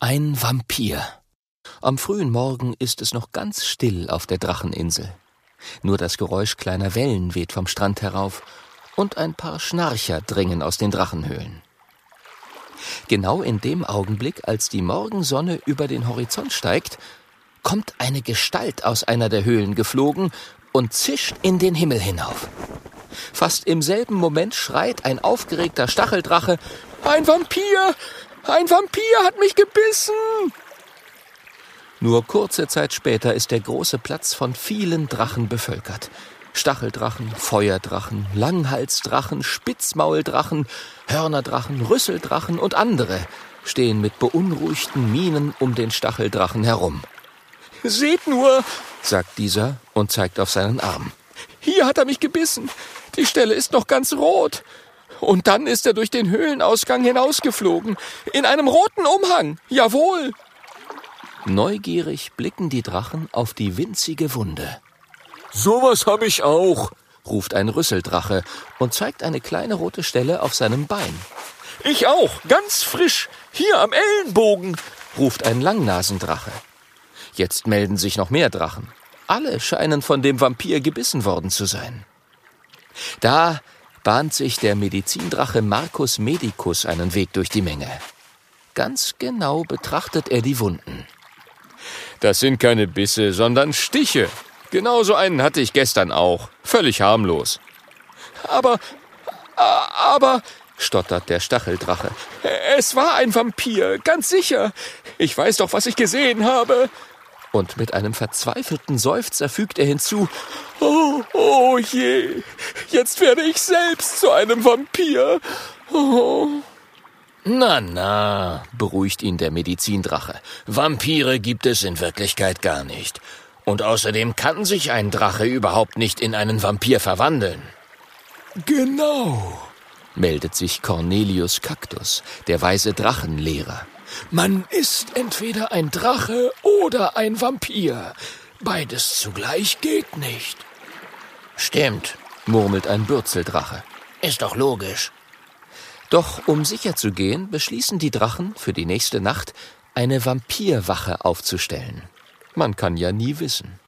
Ein Vampir. Am frühen Morgen ist es noch ganz still auf der Dracheninsel. Nur das Geräusch kleiner Wellen weht vom Strand herauf und ein paar Schnarcher dringen aus den Drachenhöhlen. Genau in dem Augenblick, als die Morgensonne über den Horizont steigt, kommt eine Gestalt aus einer der Höhlen geflogen und zischt in den Himmel hinauf. Fast im selben Moment schreit ein aufgeregter Stacheldrache: »Ein Vampir! Ein Vampir hat mich gebissen!« Nur kurze Zeit später ist der große Platz von vielen Drachen bevölkert. Stacheldrachen, Feuerdrachen, Langhalsdrachen, Spitzmauldrachen, Hörnerdrachen, Rüsseldrachen und andere stehen mit beunruhigten Mienen um den Stacheldrachen herum. »Seht nur«, sagt dieser und zeigt auf seinen Arm. »Hier hat er mich gebissen. Die Stelle ist noch ganz rot. Und dann ist er durch den Höhlenausgang hinausgeflogen. In einem roten Umhang. Jawohl!« Neugierig blicken die Drachen auf die winzige Wunde. »Sowas hab ich auch«, ruft ein Rüsseldrache und zeigt eine kleine rote Stelle auf seinem Bein. »Ich auch, ganz frisch, hier am Ellenbogen«, ruft ein Langnasendrache. Jetzt melden sich noch mehr Drachen. Alle scheinen von dem Vampir gebissen worden zu sein. Da bahnt sich der Medizindrache Marcus Medicus einen Weg durch die Menge. Ganz genau betrachtet er die Wunden. »Das sind keine Bisse, sondern Stiche. Genauso einen hatte ich gestern auch. Völlig harmlos.« Aber, stottert der Stacheldrache, »es war ein Vampir, ganz sicher. Ich weiß doch, was ich gesehen habe.« Und mit einem verzweifelten Seufzer fügt er hinzu: Oh je, jetzt werde ich selbst zu einem Vampir. Oh. Na, beruhigt ihn der Medizindrache. Vampire gibt es in Wirklichkeit gar nicht. Und außerdem kann sich ein Drache überhaupt nicht in einen Vampir verwandeln. Genau, meldet sich Cornelius Cactus, der weise Drachenlehrer. Man ist entweder ein Drache oder ein Vampir. Beides zugleich geht nicht. Stimmt, murmelt ein Bürzeldrache. Ist doch logisch. Doch um sicher zu gehen, beschließen die Drachen für die nächste Nacht eine Vampirwache aufzustellen. Man kann ja nie wissen.